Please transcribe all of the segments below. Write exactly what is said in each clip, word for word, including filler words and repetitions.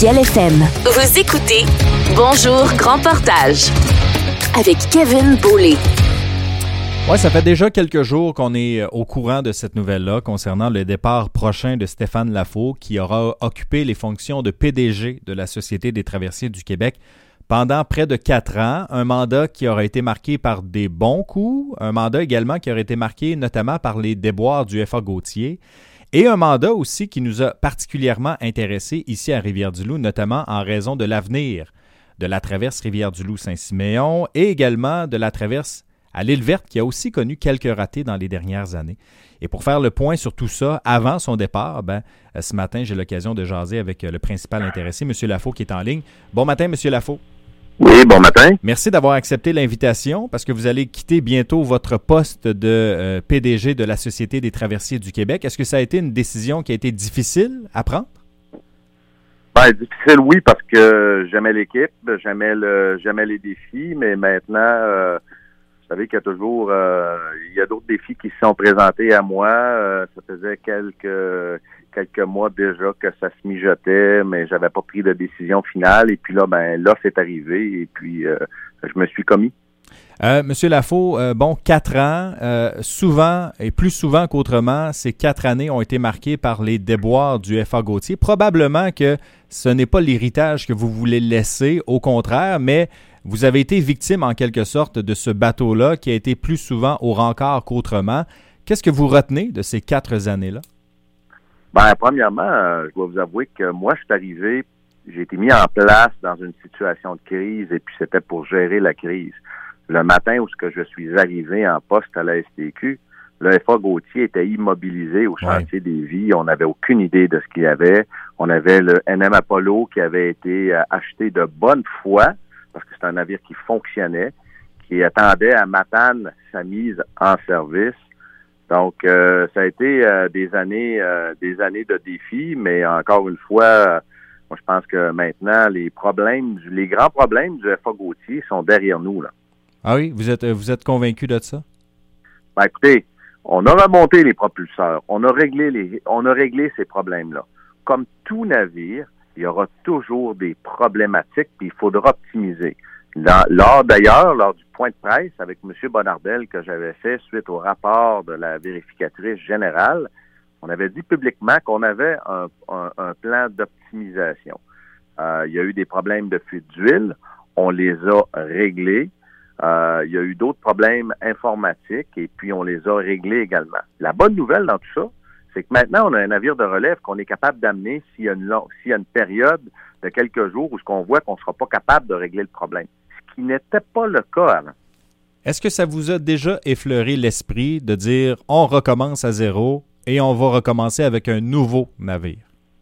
Ciel F M. Vous écoutez Bonjour Grand Portage avec Kevin Beaulé. Oui, ça fait déjà quelques jours qu'on est au courant de cette nouvelle-là concernant le départ prochain de Stéphane Lafaux, qui aura occupé les fonctions de P D G de la Société des traversiers du Québec pendant près de quatre ans. Un mandat qui aura été marqué par des bons coups, un mandat également qui aurait été marqué notamment par les déboires du F A Gauthier, et un mandat aussi qui nous a particulièrement intéressés ici à Rivière-du-Loup, notamment en raison de l'avenir de la traverse Rivière-du-Loup-Saint-Siméon et également de la traverse à l'Île-Verte, qui a aussi connu quelques ratés dans les dernières années. Et pour faire le point sur tout ça, avant son départ, ben, ce matin, j'ai l'occasion de jaser avec le principal intéressé, M. Lafaux, qui est en ligne. Bon matin, M. Lafaux. Oui, bon matin. Merci d'avoir accepté l'invitation, parce que vous allez quitter bientôt votre poste de euh, P D G de la Société des traversiers du Québec. Est-ce que ça a été une décision qui a été difficile à prendre? Ben, difficile, oui, parce que j'aimais l'équipe, j'aimais le, j'aimais les défis, mais maintenant... Euh, Vous savez qu'il y a toujours, euh, il y a d'autres défis qui se sont présentés à moi. Euh, ça faisait quelques quelques mois déjà que ça se mijotait, mais j'avais pas pris de décision finale. Et puis là, ben là, c'est arrivé. Et puis, euh, je me suis commis. Euh, Monsieur Lafaux, euh, bon, quatre ans, euh, souvent et plus souvent qu'autrement, ces quatre années ont été marquées par les déboires du F A Gauthier. Probablement que ce n'est pas l'héritage que vous voulez laisser, au contraire, mais vous avez été victime en quelque sorte de ce bateau-là qui a été plus souvent au rencard qu'autrement. Qu'est-ce que vous retenez de ces quatre années-là? Ben, premièrement, euh, je dois vous avouer que moi, je suis arrivé, j'ai été mis en place dans une situation de crise et puis c'était pour gérer la crise. Le matin où ce que je suis arrivé en poste à la S T Q, le F A Gauthier était immobilisé au chantier ouais. des Vies. On n'avait aucune idée de ce qu'il y avait. On avait le N M Apollo qui avait été euh, acheté de bonne foi, parce que c'est un navire qui fonctionnait, qui attendait à Matane sa mise en service. Donc, euh, ça a été euh, des années euh, des années de défis, mais encore une fois, euh, moi, je pense que maintenant, les problèmes, les grands problèmes du F A Gauthier sont derrière nous, là. Ah oui? Vous êtes vous êtes convaincu de ça? Ben, écoutez, on a remonté les propulseurs, on a réglé les on a réglé ces problèmes-là. Comme tout navire, il y aura toujours des problématiques, puis il faudra optimiser. Dans, lors d'ailleurs, lors du point de presse avec M. Bonardel que j'avais fait suite au rapport de la vérificatrice générale, on avait dit publiquement qu'on avait un, un, un plan d'optimisation. Euh, il y a eu des problèmes de fuite d'huile, on les a réglés. Euh, il y a eu d'autres problèmes informatiques et puis on les a réglés également. La bonne nouvelle dans tout ça, c'est que maintenant, on a un navire de relève qu'on est capable d'amener s'il y a une, long, s'il y a une période de quelques jours où ce qu'on voit qu'on ne sera pas capable de régler le problème. Ce qui n'était pas le cas avant. Est-ce que ça vous a déjà effleuré l'esprit de dire on recommence à zéro et on va recommencer avec un nouveau navire?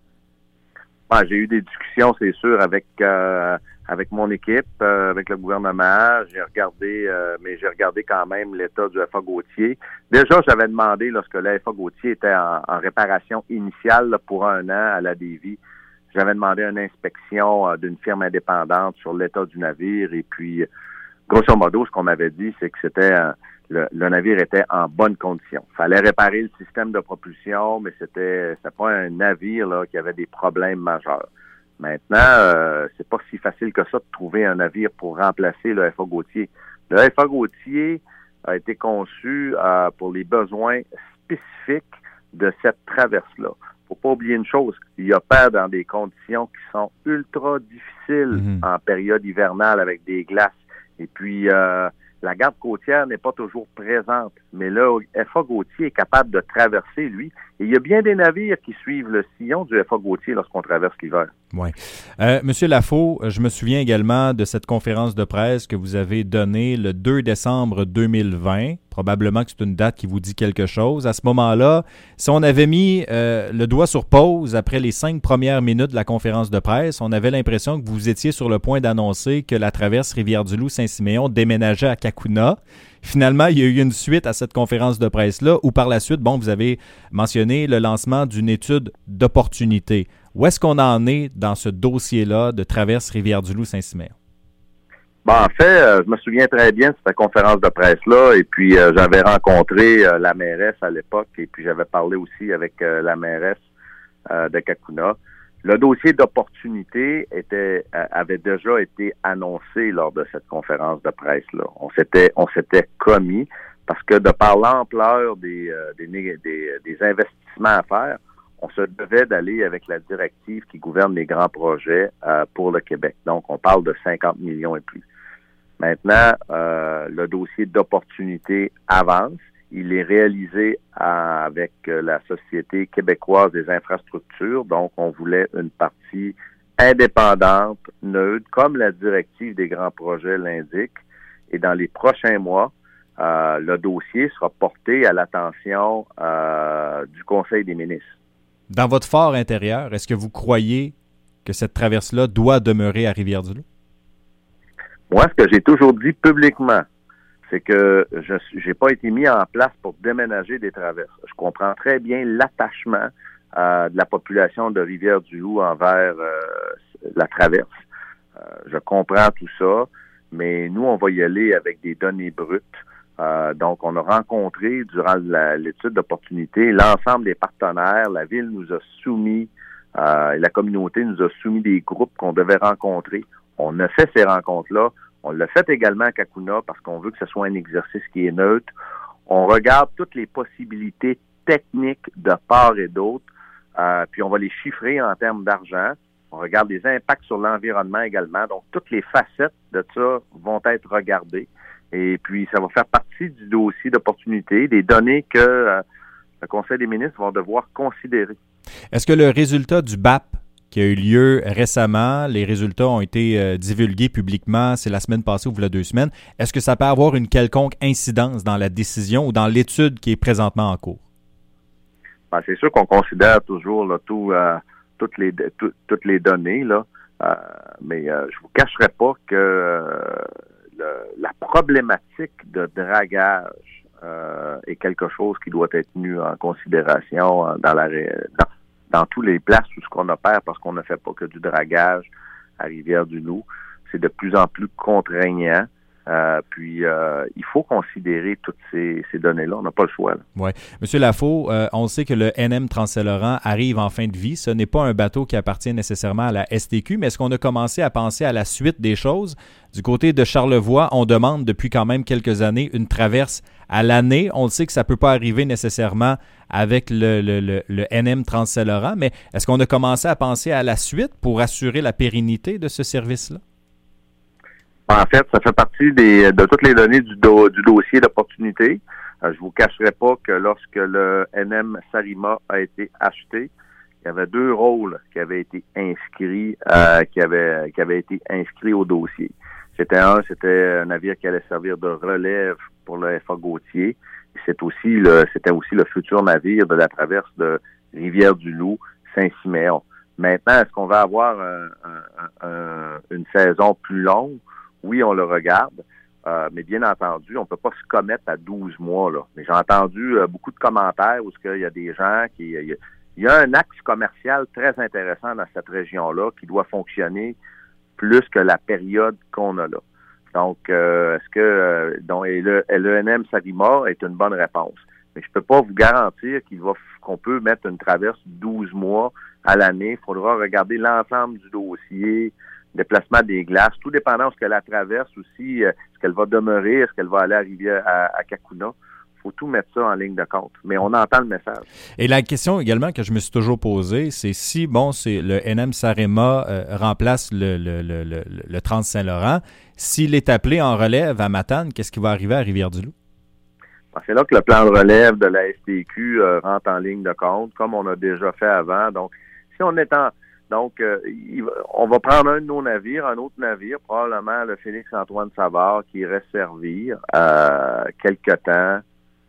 Ben, j'ai eu des discussions, c'est sûr, avec euh, avec mon équipe, euh, avec le gouvernement. J'ai regardé, euh, mais j'ai regardé quand même l'état du F A Gauthier. Déjà, j'avais demandé, lorsque le F A Gauthier était en, en réparation initiale là, pour un an à la Davie, j'avais demandé une inspection euh, d'une firme indépendante sur l'état du navire. Et puis, grosso modo, ce qu'on m'avait dit, c'est que c'était euh, le, le navire était en bonne condition. Il fallait réparer le système de propulsion, mais c'était, c'était pas un navire là, qui avait des problèmes majeurs. Maintenant, euh, c'est pas si facile que ça de trouver un navire pour remplacer le F A Gauthier. Le F A Gauthier a été conçu euh, pour les besoins spécifiques de cette traverse-là. Faut pas oublier une chose, il opère dans des conditions qui sont ultra difficiles mmh. en période hivernale avec des glaces. Et puis, euh, la garde côtière n'est pas toujours présente. Mais là, F A Gauthier est capable de traverser, lui. Et il y a bien des navires qui suivent le sillon du F A Gauthier lorsqu'on traverse l'hiver. Oui. Euh, Monsieur Lafaux, je me souviens également de cette conférence de presse que vous avez donnée le deux décembre deux mille vingt. Probablement que c'est une date qui vous dit quelque chose. À ce moment-là, si on avait mis euh, le doigt sur pause après les cinq premières minutes de la conférence de presse, on avait l'impression que vous étiez sur le point d'annoncer que la traverse Rivière-du-Loup-Saint-Siméon déménageait à Kakuna. Finalement, il y a eu une suite à cette conférence de presse-là où par la suite, bon, vous avez mentionné le lancement d'une étude d'opportunité. Où est-ce qu'on en est dans ce dossier-là de traverse Rivière-du-Loup-Saint-Siméon? Bon, en fait, euh, je me souviens très bien de cette conférence de presse-là et puis euh, j'avais rencontré euh, la mairesse à l'époque et puis j'avais parlé aussi avec euh, la mairesse euh, de Kakuna. Le dossier d'opportunité était avait déjà été annoncé lors de cette conférence de presse-là. On s'était on s'était commis parce que de par l'ampleur des, euh, des, des, des investissements à faire, on se devait d'aller avec la directive qui gouverne les grands projets euh, pour le Québec. Donc, on parle de cinquante millions et plus. Maintenant, euh, le dossier d'opportunité avance. Il est réalisé avec la Société québécoise des infrastructures. Donc, on voulait une partie indépendante, neutre, comme la directive des grands projets l'indique. Et dans les prochains mois, euh, le dossier sera porté à l'attention euh, du Conseil des ministres. Dans votre fort intérieur, est-ce que vous croyez que cette traverse-là doit demeurer à Rivière-du-Loup? Moi, ce que j'ai toujours dit publiquement, c'est que je n'ai pas été mis en place pour déménager des traverses. Je comprends très bien l'attachement euh, de la population de Rivière-du-Loup envers euh, la traverse. Euh, je comprends tout ça, mais nous, on va y aller avec des données brutes. Euh, donc, on a rencontré, durant la, l'étude d'opportunité, l'ensemble des partenaires. La Ville nous a soumis, euh, et la communauté nous a soumis des groupes qu'on devait rencontrer. On a fait ces rencontres-là. On l'a fait également à Cacouna parce qu'on veut que ce soit un exercice qui est neutre. On regarde toutes les possibilités techniques de part et d'autre, euh, puis on va les chiffrer en termes d'argent. On regarde les impacts sur l'environnement également. Donc, toutes les facettes de ça vont être regardées. Et puis, ça va faire partie du dossier d'opportunité, des données que euh, le Conseil des ministres vont devoir considérer. Est-ce que le résultat du B A P qui a eu lieu récemment, les résultats ont été euh, divulgués publiquement, c'est la semaine passée ou il y a deux semaines. Est-ce que ça peut avoir une quelconque incidence dans la décision ou dans l'étude qui est présentement en cours? Ben, c'est sûr qu'on considère toujours là, tout, euh, toutes, les, tout, toutes les données, là, euh, mais euh, je vous cacherai pas que euh, le, la problématique de dragage euh, est quelque chose qui doit être tenu en considération dans la dans, dans tous les places où ce qu'on opère, parce qu'on ne fait pas que du dragage à Rivière-du-Loup. C'est de plus en plus contraignant. Euh, puis, euh, il faut considérer toutes ces, ces données-là. On n'a pas le choix. Oui. Monsieur Lafaux, euh, on sait que le N M Trans-Saint-Laurent arrive en fin de vie. Ce n'est pas un bateau qui appartient nécessairement à la S T Q, mais est-ce qu'on a commencé à penser à la suite des choses? Du côté de Charlevoix, on demande depuis quand même quelques années une traverse à l'année. On le sait que ça ne peut pas arriver nécessairement avec le, le, le, le N M Trans-Saint-Laurent, mais est-ce qu'on a commencé à penser à la suite pour assurer la pérennité de ce service-là? En fait, ça fait partie des, de toutes les données du, do, du dossier d'opportunité. Euh, je vous cacherai pas que lorsque le N M Sarima a été acheté, il y avait deux rôles qui avaient été inscrits, euh, qui avaient, qui avaient été inscrits au dossier. C'était un, c'était un navire qui allait servir de relève pour le F A Gauthier. C'est aussi le, c'était aussi le futur navire de la traverse de Rivière-du-Loup, Saint-Siméon. Maintenant, est-ce qu'on va avoir un, un, un, une saison plus longue? Oui, on le regarde, euh, mais bien entendu, on ne peut pas se commettre à douze mois. Là. Mais j'ai entendu euh, beaucoup de commentaires où il y a des gens qui... Il y, y a un axe commercial très intéressant dans cette région-là qui doit fonctionner plus que la période qu'on a là. Donc, euh, est-ce que euh, donc, et le, et le N M Sarima est une bonne réponse? Mais je peux pas vous garantir qu'il va qu'on peut mettre une traverse douze mois à l'année. Il faudra regarder l'ensemble du dossier, déplacement des glaces, tout dépendant de ce que la traverse aussi, euh, est-ce qu'elle va demeurer, est-ce qu'elle va aller à Rivière, à, à Cacouna. Il faut tout mettre ça en ligne de compte. Mais on entend le message. Et la question également que je me suis toujours posée, c'est si, bon, c'est le N M Sarima euh, remplace le, le, le, le, le Trans-Saint-Laurent, s'il est appelé en relève à Matane, qu'est-ce qui va arriver à Rivière-du-Loup? C'est là que le plan de relève de la S T Q euh, rentre en ligne de compte, comme on a déjà fait avant. Donc, si on est en... Donc, euh, il, on va prendre un de nos navires, un autre navire, probablement le Félix-Antoine Savard, qui irait servir euh, quelque temps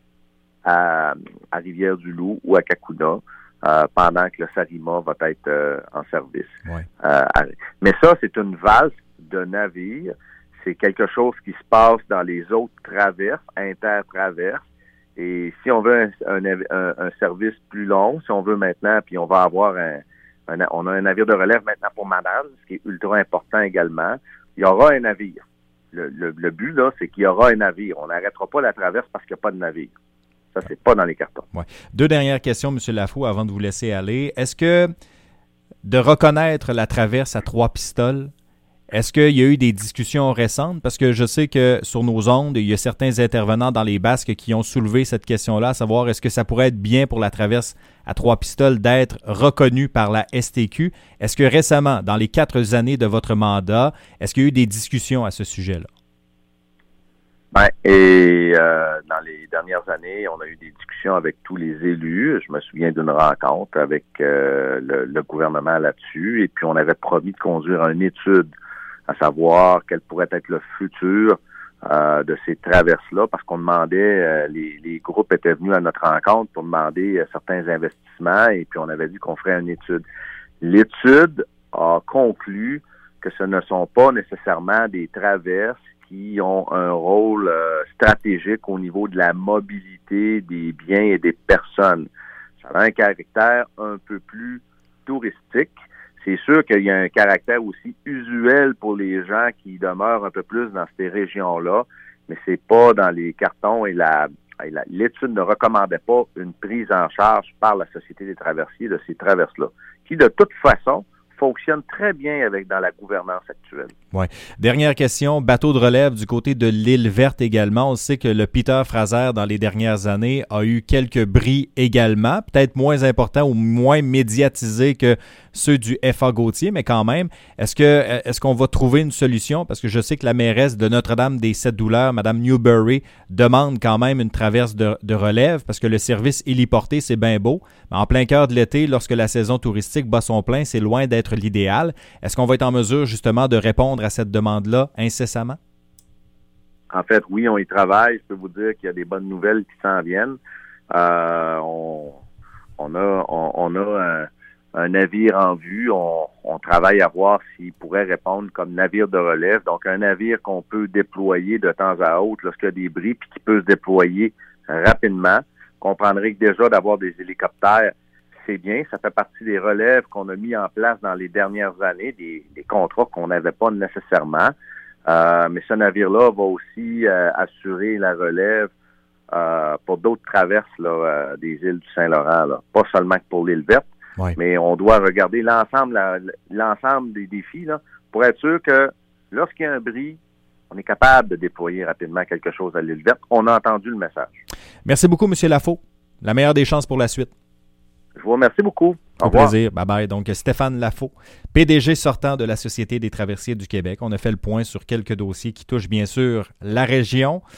à, à Rivière-du-Loup ou à Cacouna, euh, pendant que le Sarima va être euh, en service. Ouais. Euh, mais ça, c'est une valse de navires. C'est quelque chose qui se passe dans les autres traverses, inter-traverses. Et si on veut un, un, un, un service plus long, si on veut maintenant, puis on va avoir un, un on a un navire de relève maintenant pour Madame, ce qui est ultra important également, il y aura un navire. Le, le, le but, là, c'est qu'il y aura un navire. On n'arrêtera pas la traverse parce qu'il n'y a pas de navire. Ça, c'est pas dans les cartons. Ouais. Deux dernières questions, M. Lafaux, avant de vous laisser aller. Est-ce que de reconnaître la traverse à trois pistoles. Est-ce qu'il y a eu des discussions récentes? Parce que je sais que sur nos ondes, il y a certains intervenants dans les Basques qui ont soulevé cette question-là, à savoir est-ce que ça pourrait être bien pour la traverse à trois pistoles d'être reconnue par la S T Q? Est-ce que récemment, dans les quatre années de votre mandat, est-ce qu'il y a eu des discussions à ce sujet-là? Ben, et euh, dans les dernières années, on a eu des discussions avec tous les élus. Je me souviens d'une rencontre avec euh, le, le gouvernement là-dessus, et puis on avait promis de conduire une étude à savoir quel pourrait être le futur euh, de ces traverses-là, parce qu'on demandait, euh, les, les groupes étaient venus à notre rencontre pour demander euh, certains investissements, et puis on avait dit qu'on ferait une étude. L'étude a conclu que ce ne sont pas nécessairement des traverses qui ont un rôle euh, stratégique au niveau de la mobilité des biens et des personnes. Ça a un caractère un peu plus touristique. C'est sûr qu'il y a un caractère aussi usuel pour les gens qui demeurent un peu plus dans ces régions-là, mais c'est pas dans les cartons et la, et la l'étude ne recommandait pas une prise en charge par la Société des traversiers de ces traverses-là, qui de toute façon fonctionne très bien avec dans la gouvernance actuelle. Oui. Dernière question, bateau de relève du côté de l'île verte également. On sait que le Peter Fraser, dans les dernières années, a eu quelques bris également, peut-être moins importants ou moins médiatisés que ceux du F A Gauthier, mais quand même, est-ce que est-ce qu'on va trouver une solution? Parce que je sais que la mairesse de Notre-Dame-des-Sept-Douleurs, Mme Newberry, demande quand même une traverse de, de relève, parce que le service héliporté, c'est bien beau, mais en plein cœur de l'été, lorsque la saison touristique bat son plein, c'est loin d'être l'idéal. Est-ce qu'on va être en mesure justement de répondre à cette demande-là incessamment? En fait, oui, on y travaille. Je peux vous dire qu'il y a des bonnes nouvelles qui s'en viennent. Euh, on, on a, on, on a un, un navire en vue. On, on travaille à voir s'il pourrait répondre comme navire de relève. Donc, un navire qu'on peut déployer de temps à autre lorsqu'il y a des bris, puis qui peut se déployer rapidement. Vous comprendrez que déjà d'avoir des hélicoptères, c'est bien. Ça fait partie des relèves qu'on a mis en place dans les dernières années, des, des contrats qu'on n'avait pas nécessairement. Euh, mais ce navire-là va aussi euh, assurer la relève euh, pour d'autres traverses là, euh, des îles du Saint-Laurent, là. Pas seulement que pour l'île verte, oui. Mais on doit regarder l'ensemble, la, l'ensemble des défis là, pour être sûr que lorsqu'il y a un bris, on est capable de déployer rapidement quelque chose à l'île verte. On a entendu le message. Merci beaucoup, M. Lafaux. La meilleure des chances pour la suite. Je vous remercie beaucoup. Au, Au plaisir. Bye-bye. Donc, Stéphane Lafaux, P D G sortant de la Société des traversiers du Québec. On a fait le point sur quelques dossiers qui touchent bien sûr la région.